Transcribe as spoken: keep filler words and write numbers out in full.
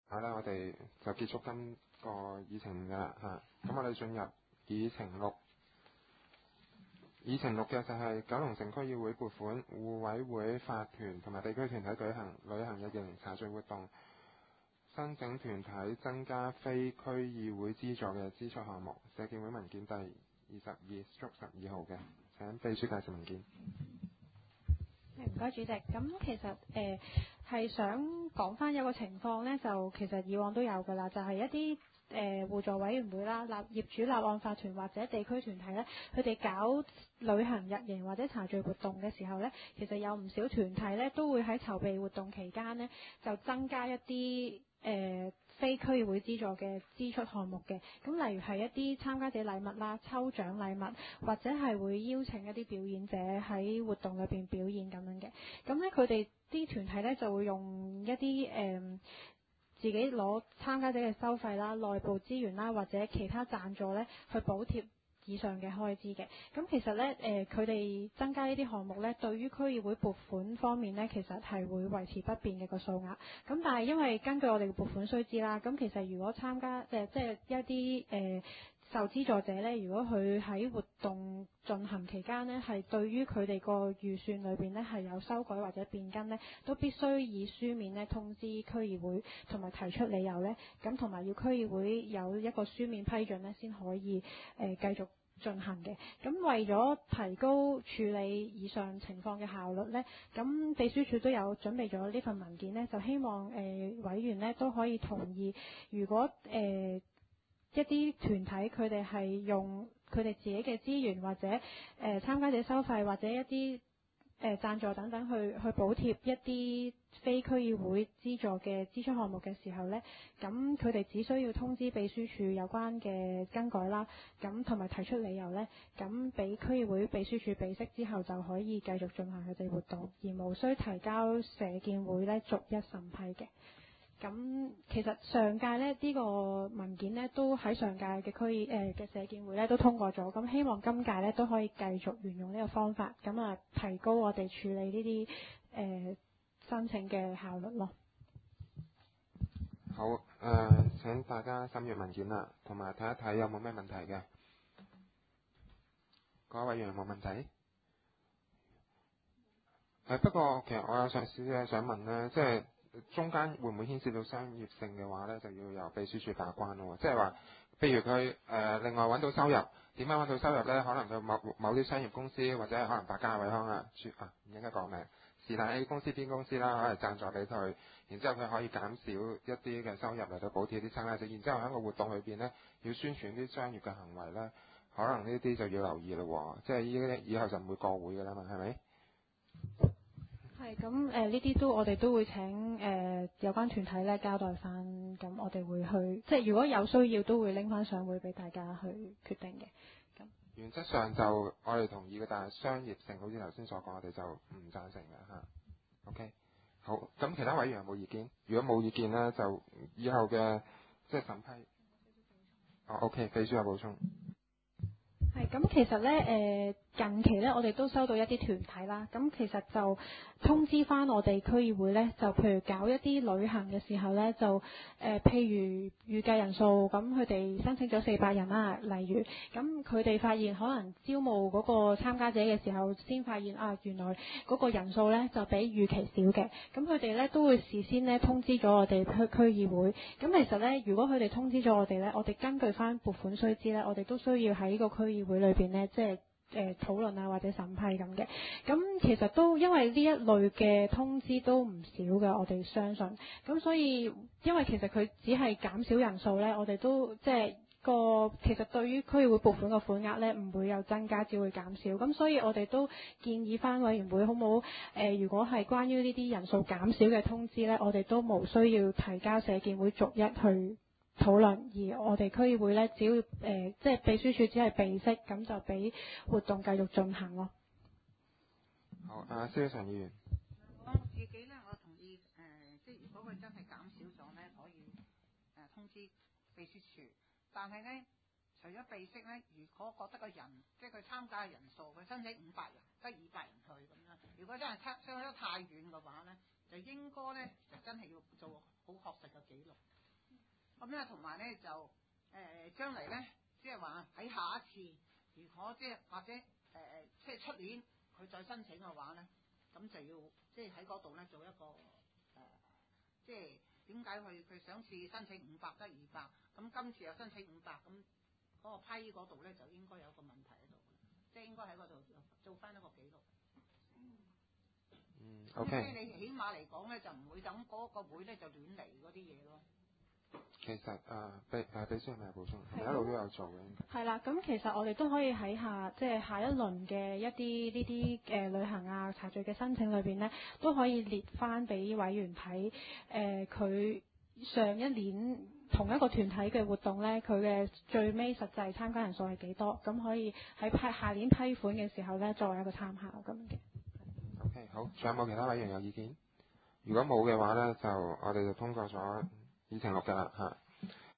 好啦，我哋就結束今個議程㗎啦嚇。咁我哋進入議程六。議程六嘅就係九龍城區議會撥款互委會法團同埋地區團體舉行旅行日營茶聚活動，申請團體增加非區議會資助嘅支出項目。社建會文件第二十二/十二號嘅，請秘書介紹文件。 唔該，主席。咁其實誒係、呃、想講翻有個情況呢，就其實以往都有㗎啦，就係、是、一啲誒、呃、互助委員會啦、立業主立案法團或者地區團體呢，佢哋搞旅行日營或者茶聚活動嘅時候呢，其實有唔少團體呢都會喺籌備活動期間呢，就增加一啲誒、呃非區議會資助嘅支出項目嘅。咁例如係一啲參加者禮物啦、抽獎禮物，或者係會邀請一啲表演者喺活動裏邊表演咁樣嘅。咁咧佢哋啲團體咧就會用一啲誒、呃、自己攞參加者嘅收費啦、內部資源啦，或者其他贊助咧去補貼以上嘅開支嘅。咁其實咧誒佢哋增加呢啲項目咧，對於區議會撥款方面咧，其實係會維持不變嘅個數額。咁但係因為根據我哋嘅撥款須知啦，咁其實如果參加誒、呃、即係一啲誒、呃、受資助者咧，如果佢喺活動進行期間呢，係對於佢哋個預算裏邊呢係有修改或者變更呢，都必須以書面呢通知區議會，同埋提出理由呢。咁同埋要區議會有一個書面批准呢，先可以誒、呃、繼續進行嘅。咁為咗提高處理以上情況嘅效率呢，咁秘書處都有準備咗呢份文件呢，就希望誒、呃、委員呢都可以同意，如果誒、呃一啲團體佢哋係用佢哋自己嘅資源或者誒、呃、參加者收費或者一啲誒、呃、贊助等等去去補貼一啲非區議會資助嘅支出項目嘅時候呢，咁佢哋只需要通知秘書處有關嘅更改啦，咁同埋提出理由呢，咁俾區議會秘書處備悉之後就可以繼續進行佢哋活動，而無需提交社建會呢逐一審批嘅。咁其實上屆呢，呢、呢個文件呢都喺上屆嘅區誒嘅社建會呢都通過咗，咁希望今屆呢都可以繼續沿用呢個方法，咁啊提高我哋處理呢啲誒申請嘅效率咯。 好，誒、呃、請大家審閱文件啦，同埋睇一睇有冇咩問題嘅。各位委員有冇問題？誒不過其實我有嘗試嘅想問呢，即係。中間會唔會牽涉到商業性嘅話呢，就要由秘書處把關咯。即係話，譬如佢誒、呃、另外揾到收入，點樣揾到收入呢？可能佢某某啲商業公司或者可能百佳惠康啊，啊唔應該講名，是但 A 公司 B 公司啦，可能贊助俾佢，然之後佢可以減少一啲嘅收入嚟到補貼啲參加者，然之後喺個活動裏邊呢，要宣傳啲商業嘅行為呢，可能呢啲就要留意咯。即係依以後就唔會過會㗎啦嘛，係咪？ 係咁誒，呢啲都我哋都會請誒、呃、有關團體咧交代翻，咁我哋會去，即係如果有需要都會拎翻上會俾大家去決定嘅。咁原則上就我哋同意嘅，但係商業性好似頭先所講，我哋就唔贊成嘅嚇。OK，好，咁其他委員有冇意見？如果冇意見呢，就以後嘅即係審批。哦，OK，秘書有補充。 係咁，其實咧誒近期咧，我哋都收到一啲團體啦。咁其實就通知翻我哋區議會咧，就譬如搞一啲旅行嘅時候咧，就誒、呃、譬如預計人數，咁佢哋申請咗四百人啦。例如咁，佢哋發現可能招募嗰個參加者嘅時候，先發現啊，原來嗰個人數咧就比預期少嘅。咁佢哋咧都會事先咧通知咗我哋區區議會。咁其實咧，如果佢哋通知咗我哋咧，我哋根據翻撥款須知咧，我哋都需要喺呢個區議會裏邊呢，即係誒討論啊或者審批咁嘅。咁其實都因為呢一類嘅通知都唔少嘅，我哋相信。咁所以因為其實佢只係減少人數呢，我哋都即係個其實對於區議會撥款嘅款額呢，唔會有增加，只會減少。咁所以我哋都建議翻委員會好唔好？誒、呃，如果係關於呢啲人數減少嘅通知呢，我哋都無需要提交社建會逐一去討論，而我哋區議會咧，只要誒、呃、即係秘書處只係備悉，咁就俾活動繼續進行咯。 好，阿蕭常議員。 我自己咧，我同意誒、呃，即係如果佢真係減少咗咧，可以誒、呃、通知秘書處。但係咧，除咗備悉咧，如果覺得個人即係佢參加嘅人數，佢申請五百人，得二百人去咁樣，如果真係差相差得太遠嘅話咧，就應該咧就真係要做好確實嘅記錄。 咁咧同埋咧就誒、呃、將嚟咧，即係話喺下一次，如果即係或者誒、呃、即係出年佢再申請嘅話咧，咁就要即係喺嗰度咧做一個誒、呃，即係點解佢佢上次申請五百得二百，咁今次又申請五百，咁嗰個批嗰度咧就應該有個問題喺度，即係應該喺嗰度做翻一個記錄。 嗯，OK。 即係你起碼嚟講咧，就唔會等嗰個會咧就亂嚟嗰啲嘢咯。 其實誒、呃、秘誒秘書係咪有補充？係一路都有做嘅。 係啦，咁其實我哋都可以喺下即係下一輪嘅一啲呢啲誒旅行啊茶敘嘅申請裏邊咧，都可以列翻俾委員睇。誒、呃，佢上一年同一個團體嘅活動咧，佢嘅最尾實際參加人數係幾多？咁可以喺批下年批款嘅時候咧，作為一個參考咁嘅。 OK， 好，仲有冇其他委員有意見？如果冇嘅話咧，就我哋就通過咗議程錄㗎啦嚇。